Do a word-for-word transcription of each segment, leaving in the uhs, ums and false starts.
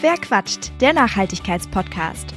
Wer quatscht? Der Nachhaltigkeitspodcast.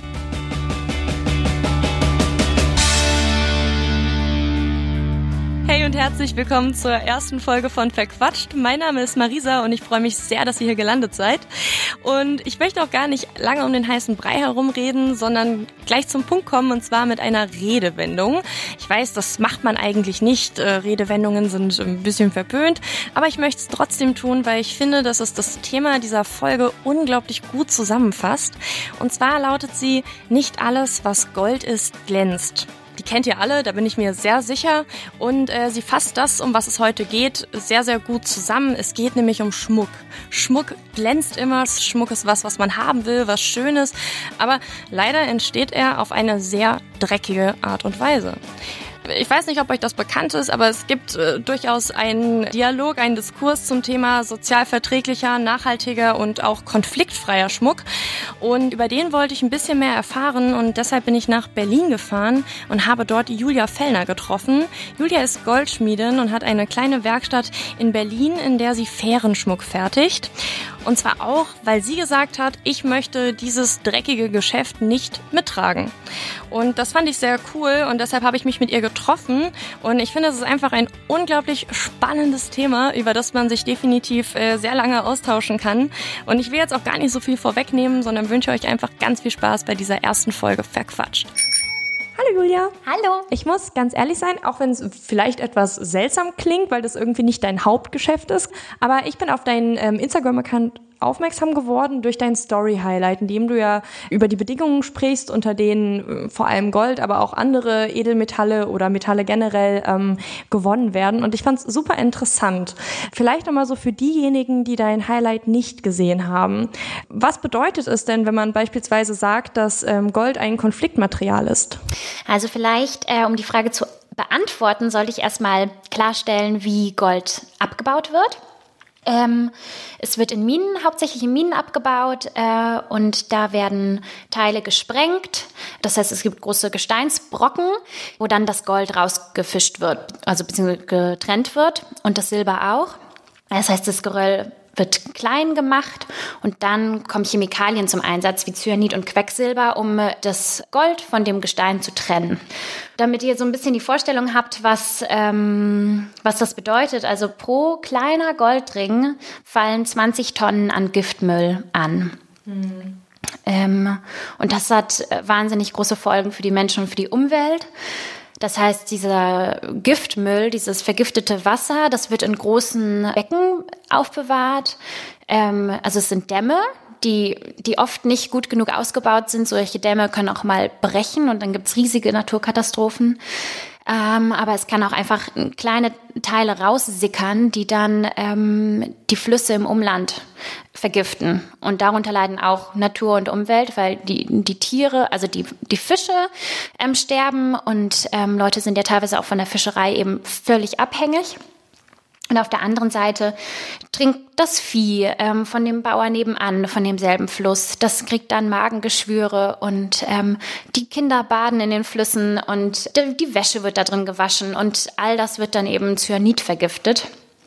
Hey und herzlich willkommen zur ersten Folge von Verquatscht. Mein Name ist Marisa und ich freue mich sehr, dass ihr hier gelandet seid. Und ich möchte auch gar nicht lange um den heißen Brei herumreden, sondern gleich zum Punkt kommen, und zwar mit einer Redewendung. Ich weiß, das macht man eigentlich nicht. Redewendungen sind ein bisschen verpönt, aber ich möchte es trotzdem tun, weil ich finde, dass es das Thema dieser Folge unglaublich gut zusammenfasst. Und zwar lautet sie: Nicht alles, was Gold ist, glänzt. Die kennt ihr alle, da bin ich mir sehr sicher. Und äh, sie fasst das, um was es heute geht, sehr, sehr gut zusammen. Es geht nämlich um Schmuck. Schmuck glänzt immer. Schmuck ist was, was man haben will, was Schönes. Aber leider entsteht er auf eine sehr dreckige Art und Weise. Ich weiß nicht, ob euch das bekannt ist, aber es gibt äh, durchaus einen Dialog, einen Diskurs zum Thema sozial verträglicher, nachhaltiger und auch konfliktfreier Schmuck. Und über den wollte ich ein bisschen mehr erfahren, und deshalb bin ich nach Berlin gefahren und habe dort Julia Fellner getroffen. Julia ist Goldschmiedin und hat eine kleine Werkstatt in Berlin, in der sie fairen Schmuck fertigt. Und zwar auch, weil sie gesagt hat, ich möchte dieses dreckige Geschäft nicht mittragen. Und das fand ich sehr cool, und deshalb habe ich mich mit ihr getroffen. Und ich finde, es ist einfach ein unglaublich spannendes Thema, über das man sich definitiv äh, sehr lange austauschen kann. Und ich will jetzt auch gar nicht so viel vorwegnehmen, sondern wünsche euch einfach ganz viel Spaß bei dieser ersten Folge Verquatscht. Hallo Julia. Hallo. Ich muss ganz ehrlich sein, auch wenn es vielleicht etwas seltsam klingt, weil das irgendwie nicht dein Hauptgeschäft ist, aber ich bin auf deinen ähm, Instagram-Account aufmerksam geworden durch dein Story-Highlight, in dem du ja über die Bedingungen sprichst, unter denen äh, vor allem Gold, aber auch andere Edelmetalle oder Metalle generell ähm, gewonnen werden. Und ich fand es super interessant. Vielleicht nochmal so für diejenigen, die dein Highlight nicht gesehen haben. Was bedeutet es denn, wenn man beispielsweise sagt, dass ähm, Gold ein Konfliktmaterial ist? Also vielleicht, äh, um die Frage zu beantworten, sollte ich erstmal klarstellen, wie Gold abgebaut wird. Ähm, es wird in Minen, hauptsächlich in Minen abgebaut, äh, und da werden Teile gesprengt. Das heißt, es gibt große Gesteinsbrocken, wo dann das Gold rausgefischt wird, also beziehungsweise getrennt wird, und das Silber auch. Das heißt, das Geröll wird klein gemacht, und dann kommen Chemikalien zum Einsatz wie Cyanid und Quecksilber, um das Gold von dem Gestein zu trennen. Damit ihr so ein bisschen die Vorstellung habt, was, ähm, was das bedeutet. Also pro kleiner Goldring fallen zwanzig Tonnen an Giftmüll an. Mhm. Ähm, und das hat wahnsinnig große Folgen für die Menschen und für die Umwelt. Das heißt, dieser Giftmüll, dieses vergiftete Wasser, das wird in großen Becken aufbewahrt. Ähm, also es sind Dämme, die, die oft nicht gut genug ausgebaut sind. Solche Dämme können auch mal brechen, und dann gibt's riesige Naturkatastrophen. Ähm, aber es kann auch einfach kleine Teile raussickern, die dann ähm, die Flüsse im Umland vergiften. Und darunter leiden auch Natur und Umwelt, weil die, die Tiere, also die, die Fische ähm, sterben, und ähm, Leute sind ja teilweise auch von der Fischerei eben völlig abhängig. Und auf der anderen Seite trinkt das Vieh ähm, von dem Bauer nebenan, von demselben Fluss. Das kriegt dann Magengeschwüre, und ähm, die Kinder baden in den Flüssen, und die, die Wäsche wird da drin gewaschen, und all das wird dann eben Cyanid vergiftet.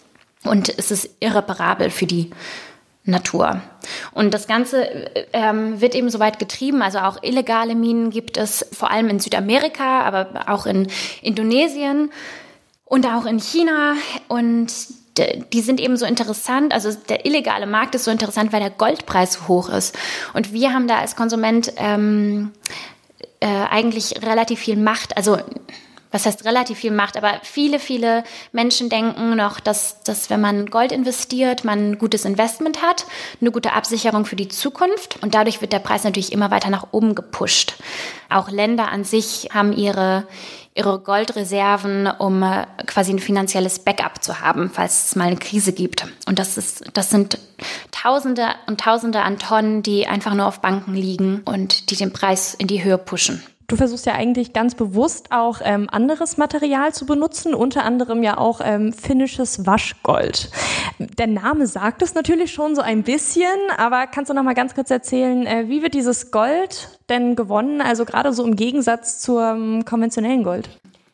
Und es ist irreparabel für die Natur. Und das Ganze ähm, wird eben so weit getrieben, also auch illegale Minen gibt es, vor allem in Südamerika, aber auch in Indonesien. Und auch in China, und die sind eben so interessant, also der illegale Markt ist so interessant, weil der Goldpreis so hoch ist. Und wir haben da als Konsument ähm, äh, eigentlich relativ viel Macht, also was heißt relativ viel Macht, aber viele, viele Menschen denken noch, dass, dass wenn man Gold investiert, man ein gutes Investment hat, eine gute Absicherung für die Zukunft, und dadurch wird der Preis natürlich immer weiter nach oben gepusht. Auch Länder an sich haben ihre ihre Goldreserven, um äh, quasi ein finanzielles Backup zu haben, falls es mal eine Krise gibt. Und das ist, das sind Tausende und Tausende an Tonnen, die einfach nur auf Banken liegen und die den Preis in die Höhe pushen. Du versuchst ja eigentlich ganz bewusst auch ähm, anderes Material zu benutzen, unter anderem ja auch ähm, finnisches Waschgold. Der Name sagt es natürlich schon so ein bisschen, aber kannst du noch mal ganz kurz erzählen, äh, wie wird dieses Gold denn gewonnen, also gerade so im Gegensatz zum konventionellen Gold?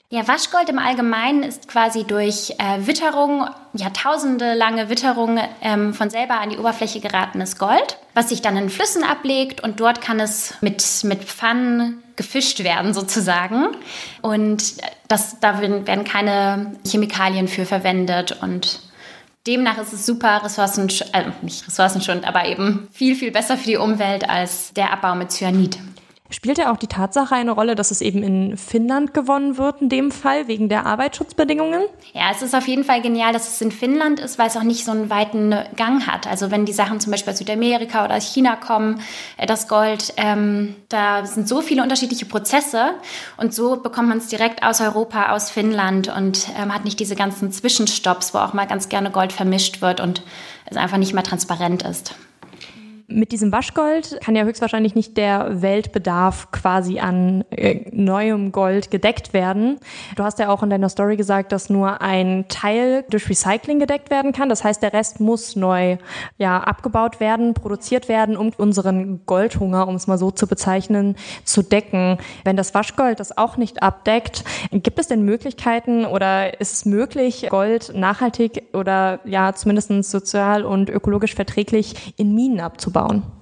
Ja, Waschgold im Allgemeinen ist quasi durch äh, Witterung, jahrtausende lange Witterung ähm, von selber an die Oberfläche geratenes Gold, was sich dann in Flüssen ablegt und dort kann es mit, mit Pfannen gefischt werden sozusagen. Und das, da werden keine Chemikalien für verwendet und demnach ist es super ressourcensch- äh, nicht ressourcenschonend, aber eben viel, viel besser für die Umwelt als der Abbau mit Cyanid. Spielt ja auch die Tatsache eine Rolle, dass es eben in Finnland gewonnen wird in dem Fall, wegen der Arbeitsschutzbedingungen? Ja, es ist auf jeden Fall genial, dass es in Finnland ist, weil es auch nicht so einen weiten Gang hat. Also wenn die Sachen zum Beispiel aus Südamerika oder aus China kommen, das Gold, ähm, da sind so viele unterschiedliche Prozesse und so bekommt man es direkt aus Europa, aus Finnland und ähm, hat nicht diese ganzen Zwischenstopps, wo auch mal ganz gerne Gold vermischt wird und es einfach nicht mehr transparent ist. Mit diesem Waschgold kann ja höchstwahrscheinlich nicht der Weltbedarf quasi an äh, neuem Gold gedeckt werden. Du hast ja auch in deiner Story gesagt, dass nur ein Teil durch Recycling gedeckt werden kann. Das heißt, der Rest muss neu ja, abgebaut werden, produziert werden, um unseren Goldhunger, um es mal so zu bezeichnen, zu decken. Wenn das Waschgold das auch nicht abdeckt, gibt es denn Möglichkeiten oder ist es möglich, Gold nachhaltig oder ja zumindest sozial und ökologisch verträglich in Minen abzubauen?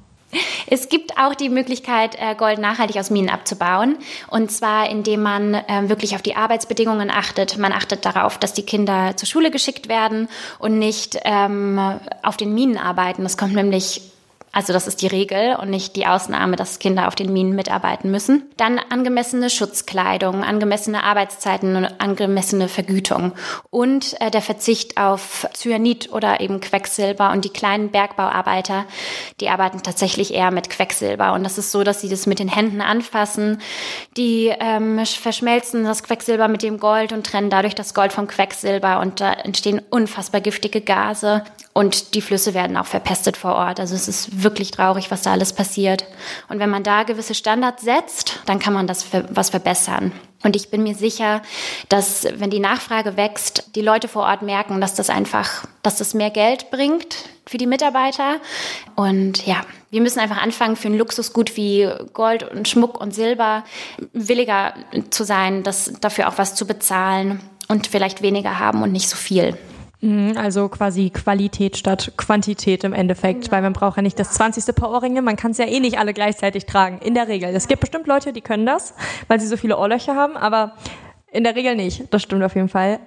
Es gibt auch die Möglichkeit, Gold nachhaltig aus Minen abzubauen. Und zwar, indem man wirklich auf die Arbeitsbedingungen achtet. Man achtet darauf, dass die Kinder zur Schule geschickt werden und nicht ähm, auf den Minen arbeiten. Das kommt nämlich... Also das ist die Regel und nicht die Ausnahme, dass Kinder auf den Minen mitarbeiten müssen. Dann angemessene Schutzkleidung, angemessene Arbeitszeiten und angemessene Vergütung. Und äh, der Verzicht auf Cyanid oder eben Quecksilber. Und die kleinen Bergbauarbeiter, die arbeiten tatsächlich eher mit Quecksilber. Und das ist so, dass sie das mit den Händen anfassen. Die ähm, verschmelzen das Quecksilber mit dem Gold und trennen dadurch das Gold vom Quecksilber. Und da entstehen unfassbar giftige Gase. Und die Flüsse werden auch verpestet vor Ort. Also es ist wirklich traurig, was da alles passiert. Und wenn man da gewisse Standards setzt, dann kann man das für was verbessern. Und ich bin mir sicher, dass, wenn die Nachfrage wächst, die Leute vor Ort merken, dass das einfach, dass das mehr Geld bringt für die Mitarbeiter. Und ja, wir müssen einfach anfangen, für ein Luxusgut wie Gold und Schmuck und Silber williger zu sein, das, dafür auch was zu bezahlen und vielleicht weniger haben und nicht so viel. Also quasi Qualität statt Quantität im Endeffekt, weil man braucht ja nicht das zwanzigste Paar Ohrringe, man kann es ja eh nicht alle gleichzeitig tragen, in der Regel. Es gibt bestimmt Leute, die können das, weil sie so viele Ohrlöcher haben, aber in der Regel nicht, das stimmt auf jeden Fall.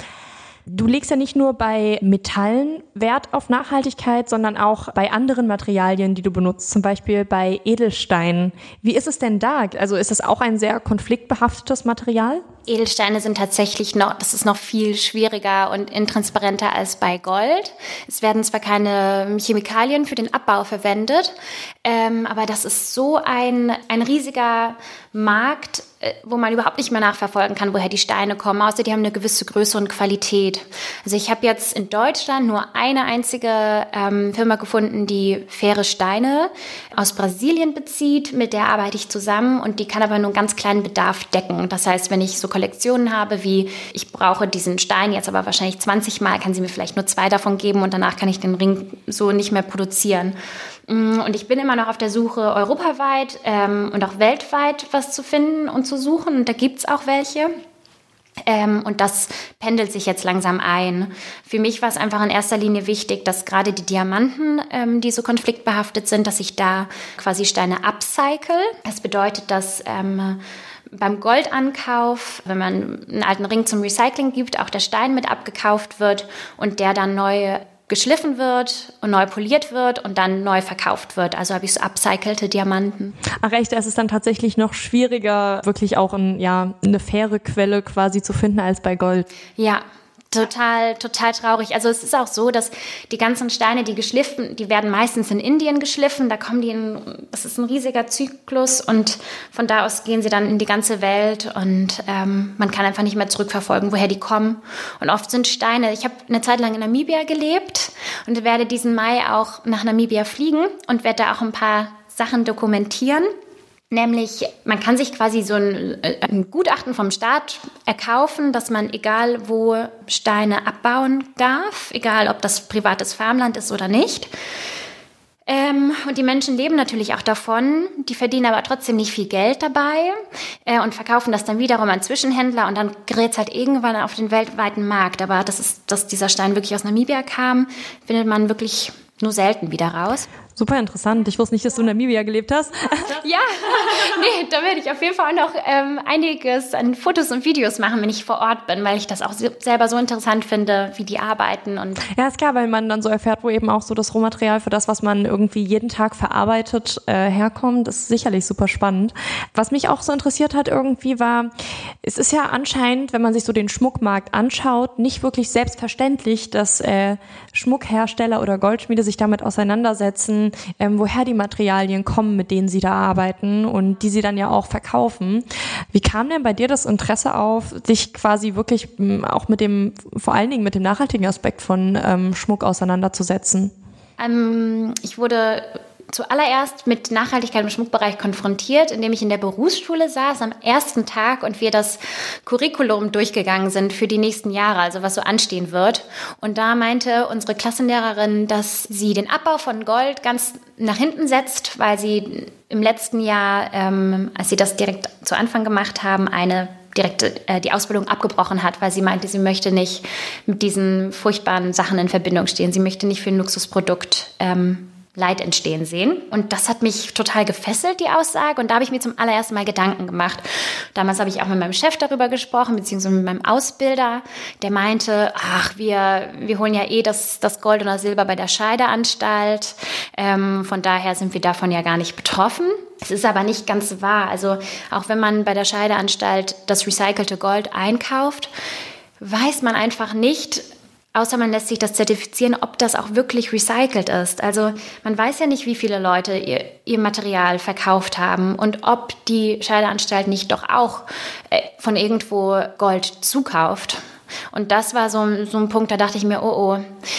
Du legst ja nicht nur bei Metallen Wert auf Nachhaltigkeit, sondern auch bei anderen Materialien, die du benutzt, zum Beispiel bei Edelsteinen. Wie ist es denn da? Also ist das auch ein sehr konfliktbehaftetes Material? Edelsteine sind tatsächlich noch, das ist noch viel schwieriger und intransparenter als bei Gold. Es werden zwar keine Chemikalien für den Abbau verwendet, ähm, aber das ist so ein, ein riesiger Markt, wo man überhaupt nicht mehr nachverfolgen kann, woher die Steine kommen, außer die haben eine gewisse Größe und Qualität. Also ich habe jetzt in Deutschland nur eine einzige ähm, Firma gefunden, die faire Steine aus Brasilien bezieht, mit der arbeite ich zusammen und die kann aber nur einen ganz kleinen Bedarf decken. Das heißt, wenn ich so Kollektionen habe, wie ich brauche diesen Stein jetzt aber wahrscheinlich zwanzig Mal, kann sie mir vielleicht nur zwei davon geben und danach kann ich den Ring so nicht mehr produzieren. Und ich bin immer noch auf der Suche europaweit ähm, und auch weltweit was zu finden und zu suchen. Und da gibt's auch welche. Ähm, und das pendelt sich jetzt langsam ein. Für mich war es einfach in erster Linie wichtig, dass gerade die Diamanten, ähm, die so konfliktbehaftet sind, dass ich da quasi Steine upcycle. Das bedeutet, dass ähm, beim Goldankauf, wenn man einen alten Ring zum Recycling gibt, auch der Stein mit abgekauft wird und der dann neu geschliffen wird und neu poliert wird und dann neu verkauft wird. Also habe ich so upcycelte Diamanten. Ach echt, es ist dann tatsächlich noch schwieriger, wirklich auch ein, ja, eine faire Quelle quasi zu finden als bei Gold. Ja, total, total traurig. Also es ist auch so, dass die ganzen Steine, die geschliffen, die werden meistens in Indien geschliffen. Da kommen die in, das ist ein riesiger Zyklus und von da aus gehen sie dann in die ganze Welt und ähm, man kann einfach nicht mehr zurückverfolgen, woher die kommen. Und oft sind Steine, ich habe eine Zeit lang in Namibia gelebt und werde diesen Mai auch nach Namibia fliegen und werde da auch ein paar Sachen dokumentieren. Nämlich, man kann sich quasi so ein, ein Gutachten vom Staat erkaufen, dass man egal wo Steine abbauen darf, egal ob das privates Farmland ist oder nicht. Ähm, und die Menschen leben natürlich auch davon, die verdienen aber trotzdem nicht viel Geld dabei äh, und verkaufen das dann wiederum an Zwischenhändler und dann gerät es halt irgendwann auf den weltweiten Markt. Aber das ist, dass dieser Stein wirklich aus Namibia kam, findet man wirklich nur selten wieder raus. Super interessant. Ich wusste nicht, dass du in Namibia gelebt hast. Ja, nee, da werde ich auf jeden Fall auch noch ähm, einiges an Fotos und Videos machen, wenn ich vor Ort bin, weil ich das auch selber so interessant finde, wie die arbeiten. Und ja, ist klar, weil man dann so erfährt, wo eben auch so das Rohmaterial für das, was man irgendwie jeden Tag verarbeitet, äh, herkommt. Das ist sicherlich super spannend. Was mich auch so interessiert hat irgendwie war, es ist ja anscheinend, wenn man sich so den Schmuckmarkt anschaut, nicht wirklich selbstverständlich, dass äh, Schmuckhersteller oder Goldschmiede sich damit auseinandersetzen, Ähm, woher die Materialien kommen, mit denen sie da arbeiten und die sie dann ja auch verkaufen. Wie kam denn bei dir das Interesse auf, dich quasi wirklich m, auch mit dem, vor allen Dingen mit dem nachhaltigen Aspekt von ähm, Schmuck auseinanderzusetzen? Ähm, ich wurde zuallererst mit Nachhaltigkeit im Schmuckbereich konfrontiert, indem ich in der Berufsschule saß am ersten Tag und wir das Curriculum durchgegangen sind für die nächsten Jahre, also was so anstehen wird. Und da meinte unsere Klassenlehrerin, dass sie den Abbau von Gold ganz nach hinten setzt, weil sie im letzten Jahr, ähm, als sie das direkt zu Anfang gemacht haben, eine direkt äh, die Ausbildung abgebrochen hat, weil sie meinte, sie möchte nicht mit diesen furchtbaren Sachen in Verbindung stehen. Sie möchte nicht für ein Luxusprodukt ähm, Leid entstehen sehen. Und das hat mich total gefesselt, die Aussage. Und da habe ich mir zum allerersten Mal Gedanken gemacht. Damals habe ich auch mit meinem Chef darüber gesprochen, beziehungsweise mit meinem Ausbilder. Der meinte, ach, wir, wir holen ja eh das, das Gold und das Silber bei der Scheideanstalt. Ähm, von daher sind wir davon ja gar nicht betroffen. Es ist aber nicht ganz wahr. Also auch wenn man bei der Scheideanstalt das recycelte Gold einkauft, weiß man einfach nicht, außer man lässt sich das zertifizieren, ob das auch wirklich recycelt ist. Also man weiß ja nicht, wie viele Leute ihr, ihr Material verkauft haben und ob die Scheideanstalt nicht doch auch äh, von irgendwo Gold zukauft. Und das war so, so ein Punkt, da dachte ich mir, oh oh,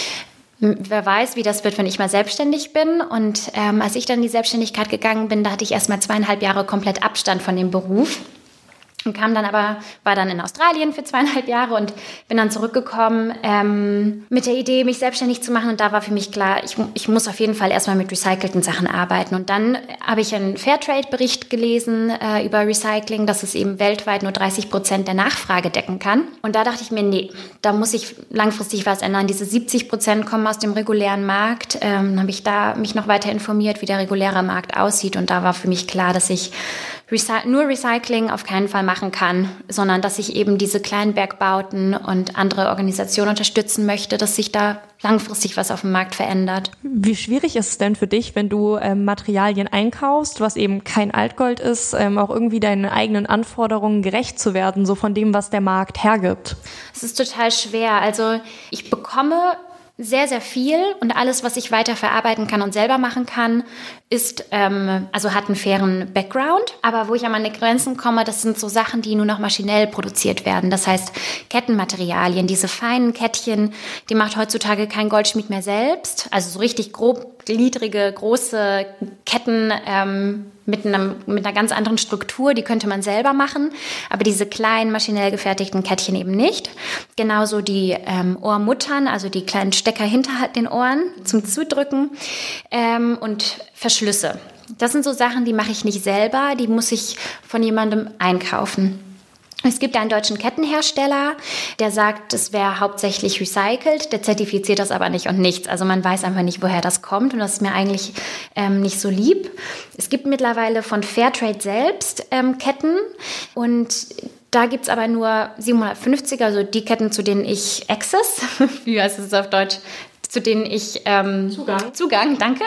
wer weiß, wie das wird, wenn ich mal selbstständig bin. Und ähm, als ich dann in die Selbstständigkeit gegangen bin, da hatte ich erst mal zweieinhalb Jahre komplett Abstand von dem Beruf. Und kam dann aber, war dann in Australien für zweieinhalb Jahre und bin dann zurückgekommen ähm, mit der Idee, mich selbstständig zu machen. Und da war für mich klar, ich, ich muss auf jeden Fall erstmal mit recycelten Sachen arbeiten. Und dann habe ich einen Fairtrade-Bericht gelesen äh, über Recycling, dass es eben weltweit nur dreißig Prozent der Nachfrage decken kann. Und da dachte ich mir, nee, da muss ich langfristig was ändern. Diese siebzig Prozent kommen aus dem regulären Markt. Ähm, dann habe ich da mich noch weiter informiert, wie der reguläre Markt aussieht. Und da war für mich klar, dass ich Recy- nur Recycling auf keinen Fall machen kann, sondern dass ich eben diese kleinen Bergbauten und andere Organisationen unterstützen möchte, dass sich da langfristig was auf dem Markt verändert. Wie schwierig ist es denn für dich, wenn du ähm, Materialien einkaufst, was eben kein Altgold ist, ähm, auch irgendwie deinen eigenen Anforderungen gerecht zu werden, so von dem, was der Markt hergibt? Es ist total schwer. Also ich bekomme sehr, sehr viel und alles, was ich weiter verarbeiten kann und selber machen kann, ist, ähm, also hat einen fairen Background. Aber wo ich an meine Grenzen komme, das sind so Sachen, die nur noch maschinell produziert werden. Das heißt, Kettenmaterialien, diese feinen Kettchen, die macht heutzutage kein Goldschmied mehr selbst. Also so richtig grobgliedrige, große Ketten, ähm, mit einem, mit einer ganz anderen Struktur, die könnte man selber machen, aber diese kleinen maschinell gefertigten Kettchen eben nicht. Genauso die ähm, Ohrmuttern, also die kleinen Stecker hinter den Ohren zum Zudrücken ähm, und Verschlüsse. Das sind so Sachen, die mache ich nicht selber, die muss ich von jemandem einkaufen. Es gibt einen deutschen Kettenhersteller, der sagt, es wäre hauptsächlich recycelt, der zertifiziert das aber nicht und nichts. Also man weiß einfach nicht, woher das kommt und das ist mir eigentlich ähm, nicht so lieb. Es gibt mittlerweile von Fairtrade selbst ähm, Ketten und da gibt es aber nur siebenhundertfünfzig, also die Ketten, zu denen ich Access, wie heißt es auf Deutsch, zu denen ich ähm, Zugang. Zugang, danke,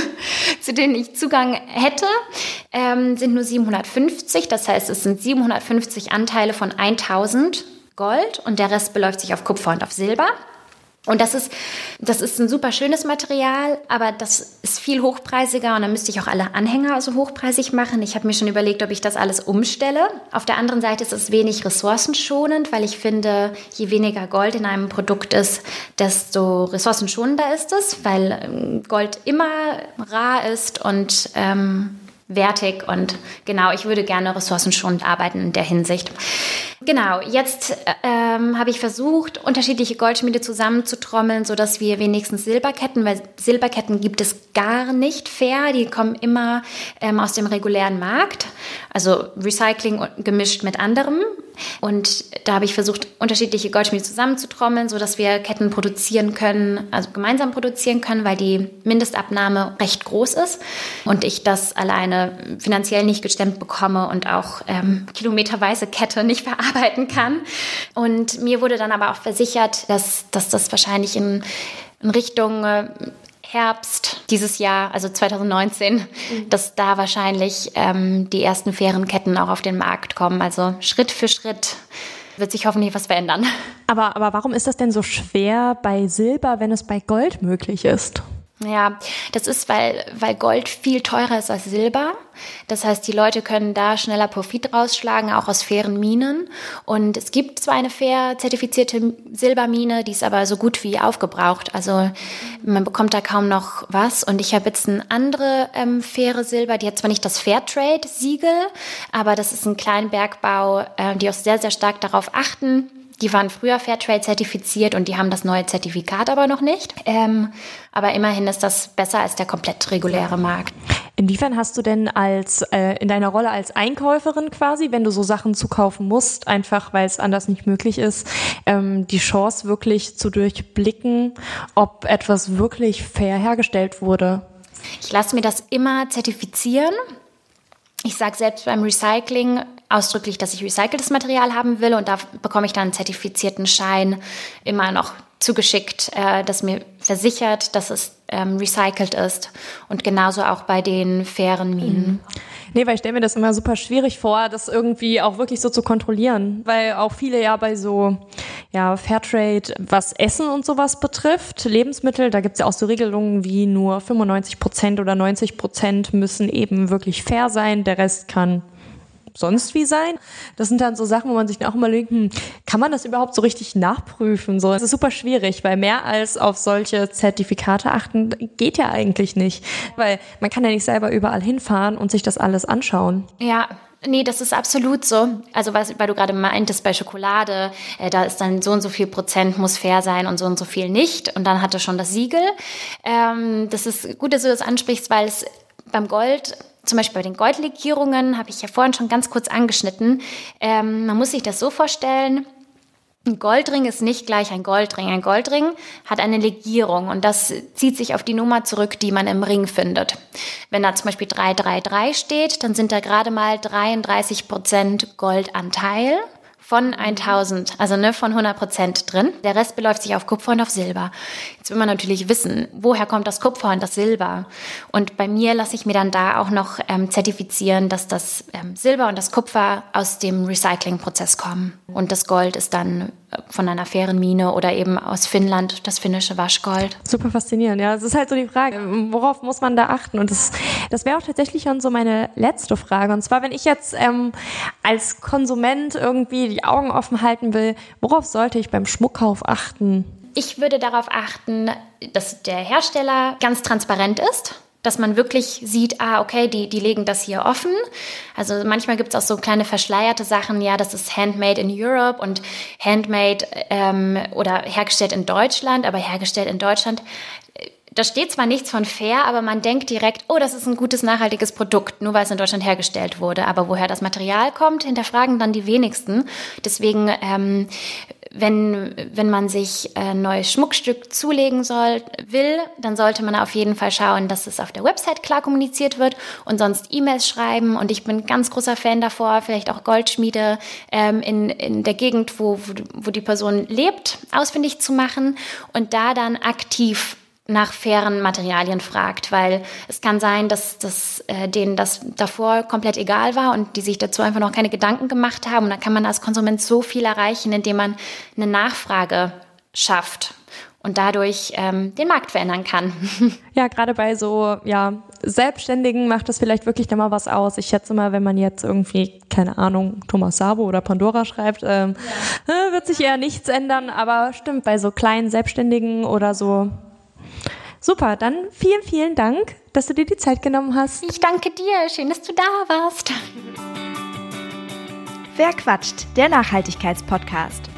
zu denen ich Zugang hätte, ähm, sind nur siebenhundertfünfzig. Das heißt, es sind siebenhundertfünfzig Anteile von tausend Gold und der Rest beläuft sich auf Kupfer und auf Silber. Und das ist, das ist ein super schönes Material, aber das ist viel hochpreisiger und dann müsste ich auch alle Anhänger so hochpreisig machen. Ich habe mir schon überlegt, ob ich das alles umstelle. Auf der anderen Seite ist es wenig ressourcenschonend, weil ich finde, je weniger Gold in einem Produkt ist, desto ressourcenschonender ist es, weil Gold immer rar ist und ähm, wertig und genau, ich würde gerne ressourcenschonend arbeiten in der Hinsicht. Genau, jetzt ähm, habe ich versucht, unterschiedliche Goldschmiede zusammenzutrommeln, sodass wir wenigstens Silberketten, weil Silberketten gibt es gar nicht fair, die kommen immer ähm, aus dem regulären Markt, also Recycling gemischt mit anderem. Und da habe ich versucht, unterschiedliche Goldschmiede zusammenzutrommeln, sodass wir Ketten produzieren können, also gemeinsam produzieren können, weil die Mindestabnahme recht groß ist und ich das alleine finanziell nicht gestemmt bekomme und auch ähm, kilometerweise Kette nicht verarbeiten kann. Und mir wurde dann aber auch versichert, dass, dass das wahrscheinlich in, in Richtung äh, Herbst dieses Jahr, also zwanzig neunzehn, mhm. dass da wahrscheinlich ähm, die ersten fairen Ketten auch auf den Markt kommen. Also Schritt für Schritt wird sich hoffentlich was verändern. Aber, aber warum ist das denn so schwer bei Silber, wenn es bei Gold möglich ist? Ja, das ist, weil, weil Gold viel teurer ist als Silber. Das heißt, die Leute können da schneller Profit rausschlagen, auch aus fairen Minen. Und es gibt zwar eine fair zertifizierte Silbermine, die ist aber so gut wie aufgebraucht. Also man bekommt da kaum noch was. Und ich habe jetzt eine andere ähm, faire Silber, die hat zwar nicht das Fairtrade-Siegel, aber das ist ein Kleinbergbau, äh, die auch sehr, sehr stark darauf achten. Die waren früher Fairtrade zertifiziert und die haben das neue Zertifikat aber noch nicht. Ähm, aber immerhin ist das besser als der komplett reguläre Markt. Inwiefern hast du denn als äh, in deiner Rolle als Einkäuferin quasi, wenn du so Sachen zukaufen musst, einfach weil es anders nicht möglich ist, ähm, die Chance wirklich zu durchblicken, ob etwas wirklich fair hergestellt wurde? Ich lasse mir das immer zertifizieren. Ich sage selbst beim Recycling ausdrücklich, dass ich recyceltes Material haben will und da bekomme ich dann einen zertifizierten Schein immer noch zugeschickt, äh, das mir versichert, dass es ähm, recycelt ist und genauso auch bei den fairen Minen. Mhm. Nee, weil ich stelle mir das immer super schwierig vor, das irgendwie auch wirklich so zu kontrollieren, weil auch viele ja bei so ja Fairtrade, was Essen und sowas betrifft, Lebensmittel, da gibt's ja auch so Regelungen wie nur fünfundneunzig Prozent oder neunzig Prozent müssen eben wirklich fair sein, der Rest kann sonst wie sein. Das sind dann so Sachen, wo man sich auch immer denkt, hm, kann man das überhaupt so richtig nachprüfen? So, das ist super schwierig, weil mehr als auf solche Zertifikate achten geht ja eigentlich nicht, weil man kann ja nicht selber überall hinfahren und sich das alles anschauen. Ja. Nee, das ist absolut so. Also was, weil du gerade meintest, bei Schokolade, äh, da ist dann so und so viel Prozent muss fair sein und so und so viel nicht. Und dann hat er schon das Siegel. Ähm, das ist gut, dass du das ansprichst, weil es beim Gold, zum Beispiel bei den Goldlegierungen, habe ich ja vorhin schon ganz kurz angeschnitten, ähm, man muss sich das so vorstellen, ein Goldring ist nicht gleich ein Goldring. Ein Goldring hat eine Legierung und das zieht sich auf die Nummer zurück, die man im Ring findet. Wenn da zum Beispiel drei drei drei steht, dann sind da gerade mal dreiunddreißig Prozent Goldanteil von tausend, also ne, von hundert Prozent drin. Der Rest beläuft sich auf Kupfer und auf Silber. Jetzt will man natürlich wissen, woher kommt das Kupfer und das Silber? Und bei mir lasse ich mir dann da auch noch ähm, zertifizieren, dass das ähm, Silber und das Kupfer aus dem Recyclingprozess kommen. Und das Gold ist dann von einer fairen Mine oder eben aus Finnland, das finnische Waschgold. Super faszinierend, ja. Es ist halt so die Frage, worauf muss man da achten? Und das, das wäre auch tatsächlich schon so meine letzte Frage. Und zwar, wenn ich jetzt ähm, als Konsument irgendwie die Augen offen halten will, worauf sollte ich beim Schmuckkauf achten? Ich würde darauf achten, dass der Hersteller ganz transparent ist. Dass man wirklich sieht, ah, okay, die, die legen das hier offen. Also manchmal gibt es auch so kleine verschleierte Sachen, ja, das ist handmade in Europe und handmade ähm, oder hergestellt in Deutschland, aber hergestellt in Deutschland, da steht zwar nichts von fair, aber man denkt direkt, oh, das ist ein gutes, nachhaltiges Produkt, nur weil es in Deutschland hergestellt wurde. Aber woher das Material kommt, hinterfragen dann die wenigsten. Deswegen ähm, Wenn, wenn man sich ein neues Schmuckstück zulegen soll, will, dann sollte man auf jeden Fall schauen, dass es auf der Website klar kommuniziert wird und sonst E-Mails schreiben. Und ich bin ganz großer Fan davor, vielleicht auch Goldschmiede ähm, in, in der Gegend, wo, wo, wo die Person lebt, ausfindig zu machen und da dann aktiv nach fairen Materialien fragt, weil es kann sein, dass, dass äh, denen das davor komplett egal war und die sich dazu einfach noch keine Gedanken gemacht haben. Und dann kann man als Konsument so viel erreichen, indem man eine Nachfrage schafft und dadurch ähm, den Markt verändern kann. Ja, gerade bei so ja Selbstständigen macht das vielleicht wirklich dann mal was aus. Ich schätze mal, wenn man jetzt irgendwie, keine Ahnung, Thomas Sabo oder Pandora schreibt, ähm, ja. wird sich eher nichts ändern. Aber stimmt, bei so kleinen Selbstständigen oder so Super, dann vielen, vielen Dank, dass du dir die Zeit genommen hast. Ich danke dir, schön, dass du da warst. Wer quatscht? Der Nachhaltigkeitspodcast.